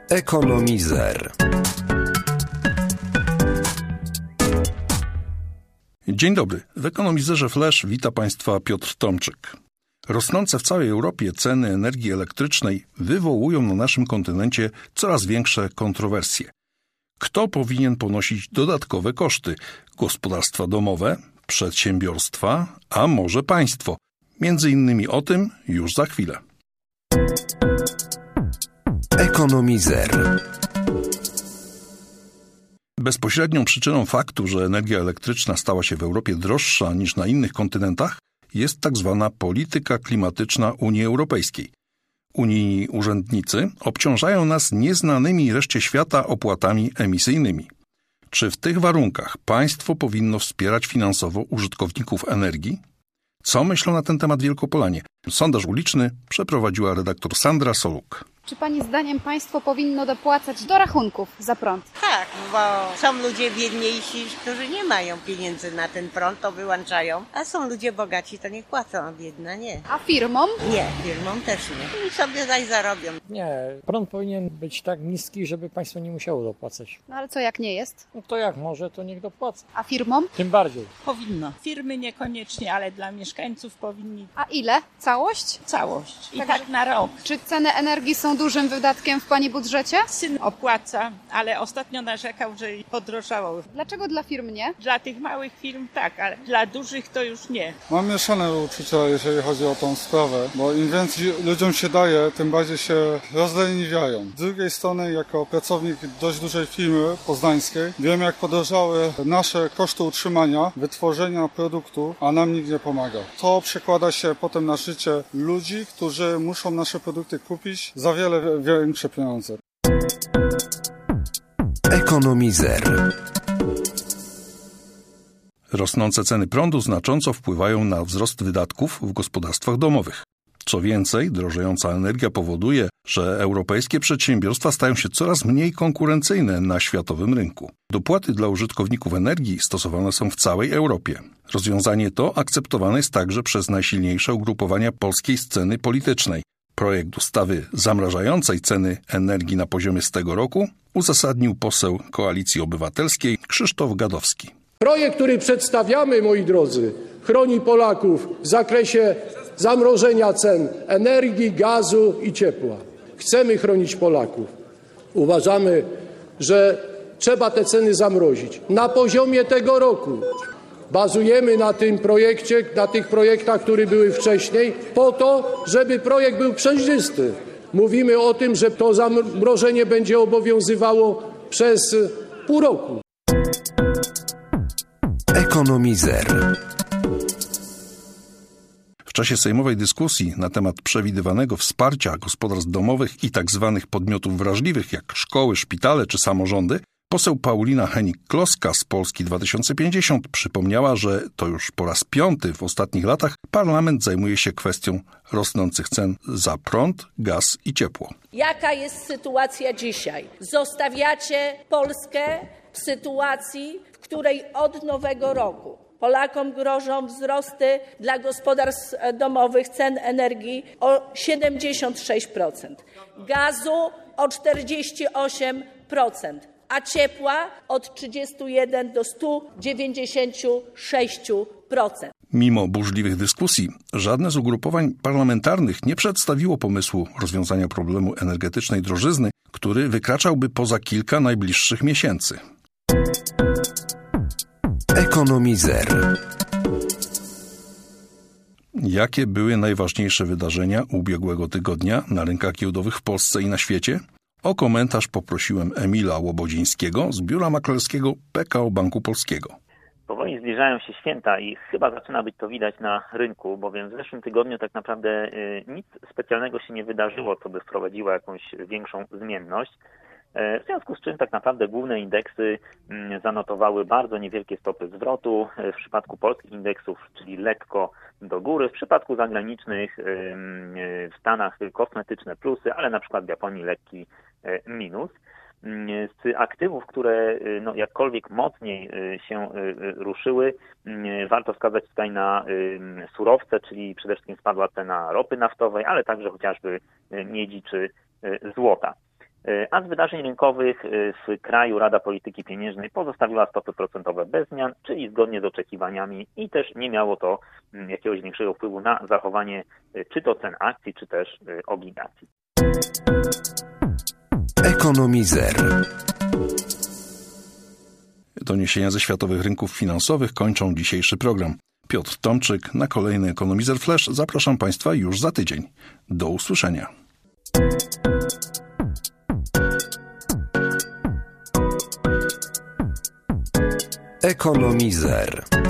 Ekonomizer. Dzień dobry. W Ekonomizerze Flash wita Państwa Piotr Tomczyk. Rosnące w całej Europie ceny energii elektrycznej wywołują na naszym kontynencie coraz większe kontrowersje. Kto powinien ponosić dodatkowe koszty? Gospodarstwa domowe, przedsiębiorstwa, a może państwo? Między innymi o tym już za chwilę. Ekonomizer. Bezpośrednią przyczyną faktu, że energia elektryczna stała się w Europie droższa niż na innych kontynentach, jest tak zwana polityka klimatyczna Unii Europejskiej. Unijni urzędnicy obciążają nas nieznanymi reszcie świata opłatami emisyjnymi. Czy w tych warunkach państwo powinno wspierać finansowo użytkowników energii? Co myślą na ten temat Wielkopolanie? Sondaż uliczny przeprowadziła redaktor Sandra Soluk. Czy Pani zdaniem państwo powinno dopłacać do rachunków za prąd? Tak, bo są ludzie biedniejsi, którzy nie mają pieniędzy na ten prąd, to wyłączają, a są ludzie bogaci, to niech płacą, a biedna nie. A firmom? Nie, firmom też nie. I sobie zaś zarobią. Nie, prąd powinien być tak niski, żeby państwo nie musiało dopłacać. No ale co jak nie jest? No to jak może, to niech dopłaca. A firmom? Tym bardziej. Powinno. Firmy niekoniecznie, ale dla mieszkańców powinni A ile? Całość? całość. I Także- tak na rok. Czy ceny energii są dużym wydatkiem w Pani budżecie? Syn opłaca, ale ostatnio narzekał, że podrożało. Dlaczego dla firm nie? Dla tych małych firm tak, ale dla dużych to już nie. Mam mieszane uczucia, jeżeli chodzi o tą sprawę, bo im więcej ludziom się daje, tym bardziej się rozleniwiają. Z drugiej strony, jako pracownik dość dużej firmy poznańskiej, wiem, jak podrożały nasze koszty utrzymania, wytworzenia produktu, a nam nikt nie pomaga. To przekłada się potem na życie ludzi, którzy muszą nasze produkty kupić za wiele większe pieniądze. Ekonomizer. Rosnące ceny prądu znacząco wpływają na wzrost wydatków w gospodarstwach domowych. Co więcej, drożejąca energia powoduje, że europejskie przedsiębiorstwa stają się coraz mniej konkurencyjne na światowym rynku. Dopłaty dla użytkowników energii stosowane są w całej Europie. Rozwiązanie to akceptowane jest także przez najsilniejsze ugrupowania polskiej sceny politycznej. Projekt ustawy zamrażającej ceny energii na poziomie z tego roku uzasadnił poseł Koalicji Obywatelskiej Krzysztof Gadowski. Projekt, który przedstawiamy, moi drodzy, chroni Polaków w zakresie zamrożenia cen energii, gazu i ciepła. Chcemy chronić Polaków. Uważamy, że trzeba te ceny zamrozić na poziomie tego roku. Bazujemy na tym projekcie, na tych projektach, które były wcześniej, po to, żeby projekt był przejrzysty. Mówimy o tym, że to zamrożenie będzie obowiązywało przez pół roku. Ekonomizer. W czasie sejmowej dyskusji na temat przewidywanego wsparcia gospodarstw domowych i tzw. podmiotów wrażliwych, jak szkoły, szpitale czy samorządy, poseł Paulina Hennig-Kloska z Polski 2050 przypomniała, że to już po raz 5 w ostatnich latach parlament zajmuje się kwestią rosnących cen za prąd, gaz i ciepło. Jaka jest sytuacja dzisiaj? Zostawiacie Polskę w sytuacji, w której od nowego roku Polakom grożą wzrosty dla gospodarstw domowych cen energii o 76%, gazu o 48%, a ciepła od 31 do 196%. Mimo burzliwych dyskusji, żadne z ugrupowań parlamentarnych nie przedstawiło pomysłu rozwiązania problemu energetycznej drożyzny, który wykraczałby poza kilka najbliższych miesięcy. Ekonomizer. Jakie były najważniejsze wydarzenia ubiegłego tygodnia na rynkach giełdowych w Polsce i na świecie? O komentarz poprosiłem Emila Łobodzińskiego z biura maklerskiego PKO Banku Polskiego. Powoli zbliżają się święta i chyba zaczyna być to widać na rynku, bowiem w zeszłym tygodniu tak naprawdę nic specjalnego się nie wydarzyło, co by wprowadziło jakąś większą zmienność. W związku z czym tak naprawdę główne indeksy zanotowały bardzo niewielkie stopy zwrotu. W przypadku polskich indeksów, czyli lekko do góry. W przypadku zagranicznych w Stanach kosmetyczne plusy, ale na przykład w Japonii lekki minus. Z aktywów, które jakkolwiek mocniej się ruszyły, warto wskazać tutaj na surowce, czyli przede wszystkim spadła cena ropy naftowej, ale także chociażby miedzi czy złota. A z wydarzeń rynkowych w kraju Rada Polityki Pieniężnej pozostawiła stopy procentowe bez zmian, czyli zgodnie z oczekiwaniami i też nie miało to jakiegoś większego wpływu na zachowanie czy to cen akcji, czy też obligacji. Ekonomizer. Doniesienia ze światowych rynków finansowych kończą dzisiejszy program. Piotr Tomczyk, na kolejny Ekonomizer Flash zapraszam Państwa już za tydzień. Do usłyszenia. Ekonomizer.